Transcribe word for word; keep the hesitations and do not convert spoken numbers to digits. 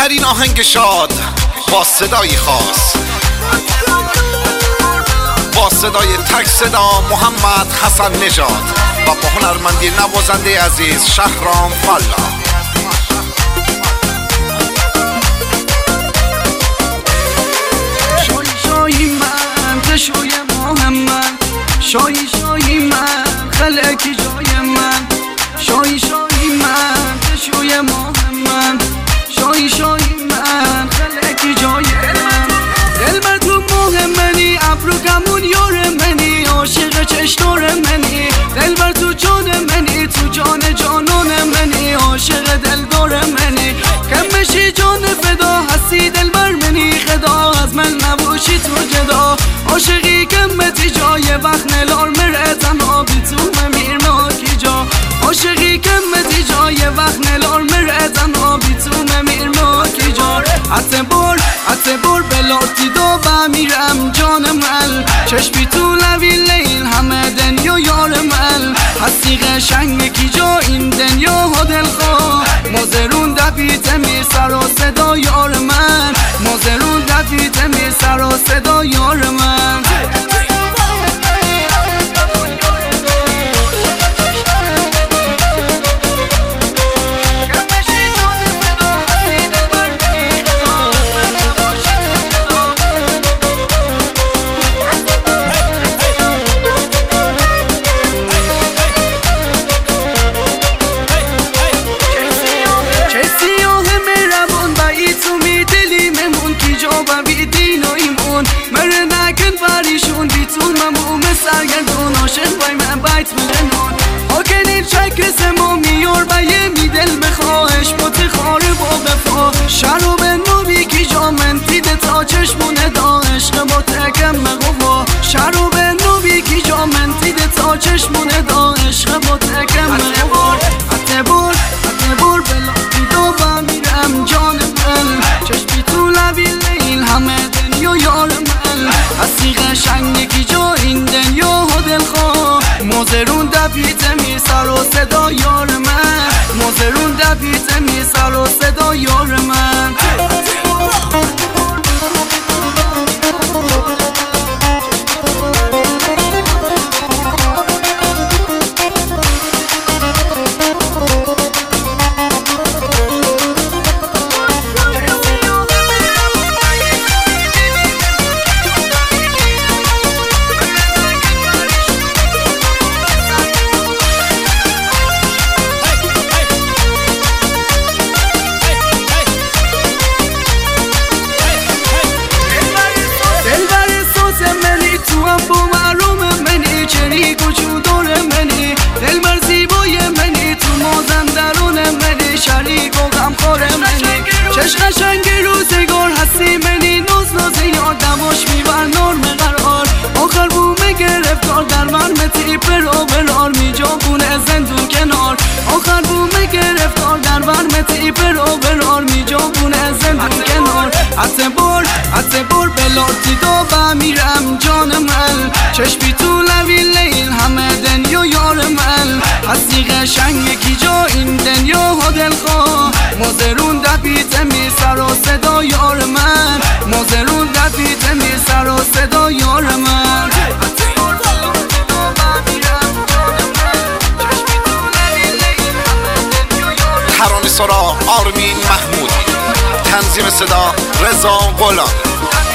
ترین آهنگ شاد با صدایی خاص، با صدای تک صدا محمد حسن نژاد و با هنرمندی نوازنده عزیز شهرام فلا. شای شای من تشوی محمد، شای شای من خلکی جای من، شای شای من تشوی محمد، شای شای من خلکی جای من. دل بر تو مهمنی، ابرو گمون یار منی، عاشق چشتار منی. دل بر تو جان منی، تو جان جانان منی، عاشق دلدار منی. کم بشی جان فدا، هستی دل بر منی خدا، از من نباشی تو جدا. عاشقی کمتی جای وقت نلار مرتم آبی تو ممیر ماکی جا. عاشقی کمتی جای وقت نلار مرتم آبی تو ممیر ماکی جا. اتبار اتبار بلاتی دو بمیرم جان مل، چشمی تو لوی لیل همه دنیا یار مل. هستی قشنگ کی جا این دنیا ها دلخواه، مازرون دفیت می سر و صدا یار من، مازرون دفیت می سر و صدا یار من. سرگردون عاشق بای من بایت میلنون آکنین شکر سما میور بایه می دل بخواهش متخاره با بفا. شرو به نوبی کی جا من تیده تا چشمونه دا عشق با تکم مقوا. شرو به نوبی کی جا من تیده تا چشمونه دا عشق با تکم مقوا. اتبار اتبار بلا دیدو با میرم جان من، چشمی تو لبی لیل همه دنیا یار من. هستی قشنگ کی جا این دنیا ها دلخواه، مازرون دفیت می سر و صدا یار من، مازرون دفیت می سر و صدا یار من. چشم قشنگ روزگار هستی منی، نوز نوزی یادماش میبر نرم قرار. آخر بومه گرفتار در مرمتی پر و برار، میجابونه زندون کنار. آخر بومه گرفتار در مرمتی پر و برار، میجابونه زندون کنار. اتبار اتبار بلاتی دو بمیرم جان من، چشمی تو لوی لیل همه دنیا یار من. هستی قشنگ کی جا این دنیا ها دلخواه، مازرون دفیت می سر و صدا یار من، مازرون دفیت می سر و صدا یار من. ترانه سرا آرمین محمود، تنظیم صدا رضا غلام.